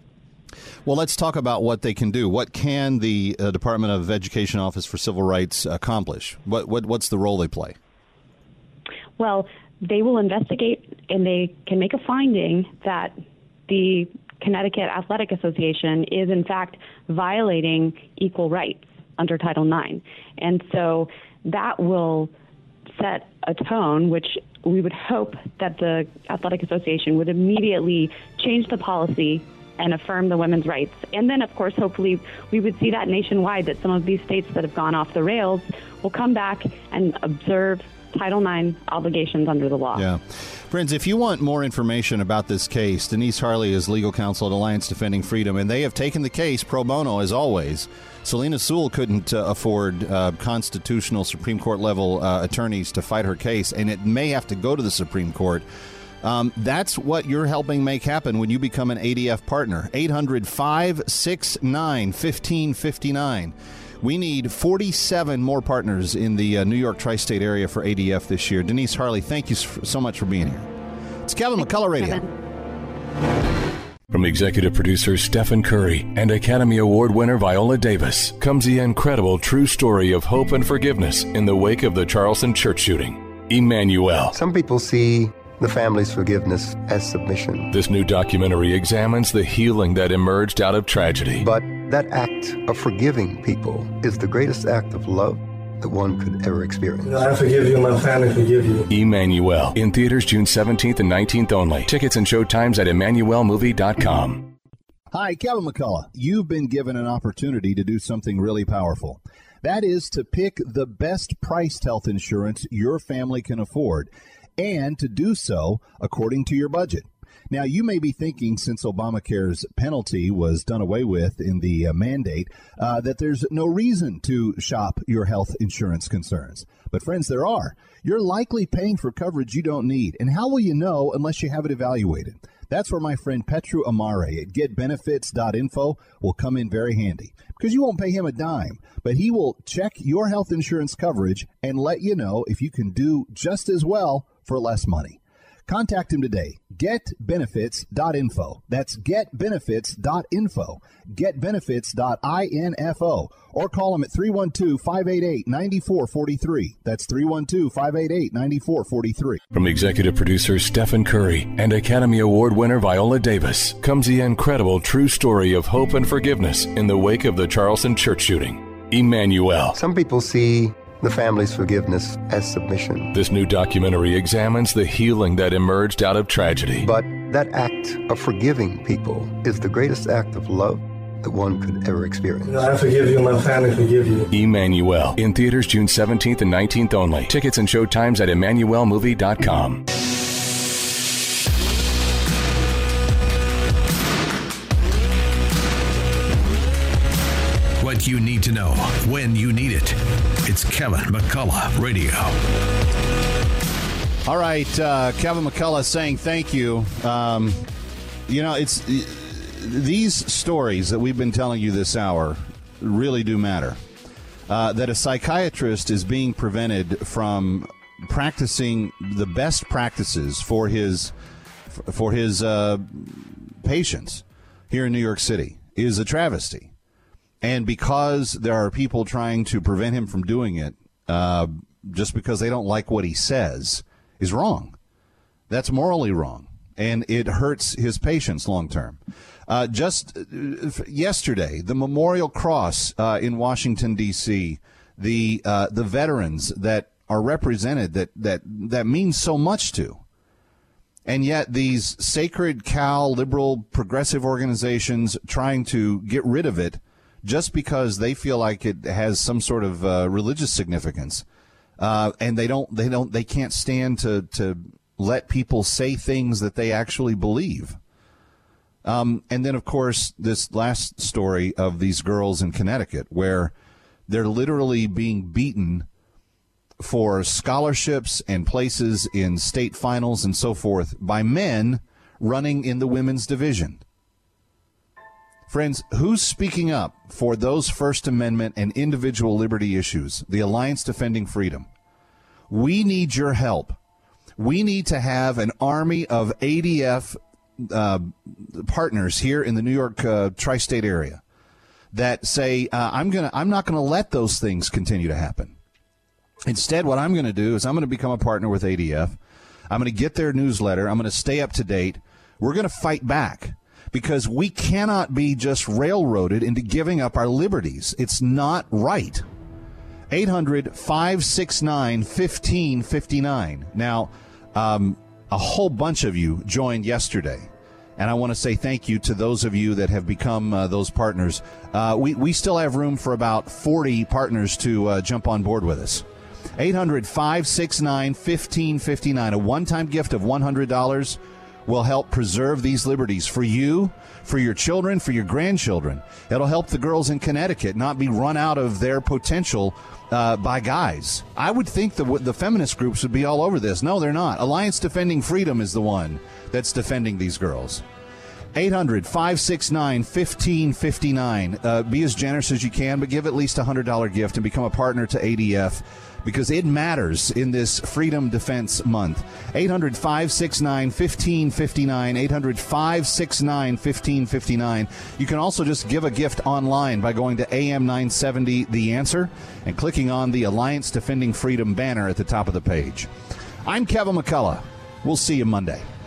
Well, let's talk about what they can do. What can the uh, Department of Education Office for Civil Rights accomplish? What, what what's the role they play? Well, they will investigate, and they can make a finding that the Connecticut Athletic Association is, in fact, violating equal rights under Title nine. And so that will set a tone, which we would hope that the Athletic Association would immediately change the policy and affirm the women's rights. And then, of course, hopefully we would see that nationwide, that some of these states that have gone off the rails will come back and observe Title nine obligations under the law. Yeah. Friends, if you want more information about this case, Denise Harley is legal counsel at Alliance Defending Freedom, and they have taken the case pro bono, as always. Selena Sewell couldn't uh, afford uh, constitutional Supreme Court level uh, attorneys to fight her case, and it may have to go to the Supreme Court. Um, that's what you're helping make happen when you become an A D F partner. eight hundred, five six nine, one five five nine. We need forty-seven more partners in the uh, New York tri-state area for A D F this year. Denise Harley, thank you so much for being here. It's Kevin McCullough Radio. From executive producer Stephen Curry and Academy Award winner Viola Davis comes the incredible true story of hope and forgiveness in the wake of the Charleston church shooting. Emmanuel. Some people see the family's forgiveness as submission. This new documentary examines the healing that emerged out of tragedy. But that act of forgiving people is the greatest act of love that one could ever experience. You know, I forgive you and my family forgive you. Emmanuel. In theaters June seventeenth and nineteenth only. Tickets and show times at emmanuel movie dot com. Hi, Kevin McCullough. You've been given an opportunity to do something really powerful. That is to pick the best priced health insurance your family can afford, and to do so according to your budget. Now, you may be thinking, since Obamacare's penalty was done away with in the uh, mandate, uh, that there's no reason to shop your health insurance concerns. But friends, there are. You're likely paying for coverage you don't need. And how will you know unless you have it evaluated? That's where my friend Petru Amare at get benefits dot info will come in very handy, because you won't pay him a dime, but he will check your health insurance coverage and let you know if you can do just as well for less money. Contact him today. get benefits dot info. That's get benefits dot info. get benefits dot info. Or call him at three one two, five eight eight, nine four four three. That's three one two, five eight eight, nine four four three. From executive producer Stephen Curry and Academy Award winner Viola Davis comes the incredible true story of hope and forgiveness in the wake of the Charleston church shooting. Emmanuel. Some people see the family's forgiveness as submission. This new documentary examines the healing that emerged out of tragedy. But that act of forgiving people is the greatest act of love that one could ever experience. You know, I forgive you and my family forgive you. Emmanuel. In theaters June seventeenth and nineteenth only. Tickets and show times at emmanuel movie dot com. What you need to know when you need it. It's Kevin McCullough Radio. All right, uh, Kevin McCullough saying thank you. Um, you know, it's these stories that we've been telling you this hour really do matter. Uh, that a psychiatrist is being prevented from practicing the best practices for his for his uh, patients here in New York City is a travesty. And because there are people trying to prevent him from doing it, uh, just because they don't like what he says, is wrong. That's morally wrong, and it hurts his patients long term. Uh, just yesterday, the Memorial Cross uh, in Washington, D C, the uh, the veterans that are represented, that that that means so much to. And yet these sacred cow, liberal, progressive organizations trying to get rid of it just because they feel like it has some sort of uh, religious significance, uh, and they don't, they don't, they can't stand to to let people say things that they actually believe. Um, and then, of course, this last story of these girls in Connecticut, where they're literally being beaten for scholarships and places in state finals and so forth by men running in the women's division. Friends, who's speaking up for those First Amendment and individual liberty issues? The Alliance Defending Freedom. We need your help. We need to have an army of A D F uh, partners here in the New York uh, tri-state area that say, uh, I'm gonna, I'm not going to let those things continue to happen. Instead, what I'm going to do is I'm going to become a partner with A D F. I'm going to get their newsletter. I'm going to stay up to date. We're going to fight back, because we cannot be just railroaded into giving up our liberties. It's not right. eight hundred, five six nine, one five five nine. Now, um, a whole bunch of you joined yesterday, and I want to say thank you to those of you that have become uh, those partners. Uh, we, we still have room for about forty partners to uh, jump on board with us. eight hundred, five six nine, one five five nine. A one-time gift of one hundred dollars will help preserve these liberties for you, for your children, for your grandchildren. It'll help the girls in Connecticut not be run out of their potential uh, by guys. I would think the, the feminist groups would be all over this. No, they're not. Alliance Defending Freedom is the one that's defending these girls. eight hundred, five six nine, one five five nine. Uh, be as generous as you can, but give at least a one hundred dollars gift and become a partner to A D F, because it matters in this Freedom Defense Month. eight hundred, five six nine, one five five nine, eight hundred, five six nine, one five five nine. You can also just give a gift online by going to A M nine seventy The Answer and clicking on the Alliance Defending Freedom banner at the top of the page. I'm Kevin McCullough. We'll see you Monday.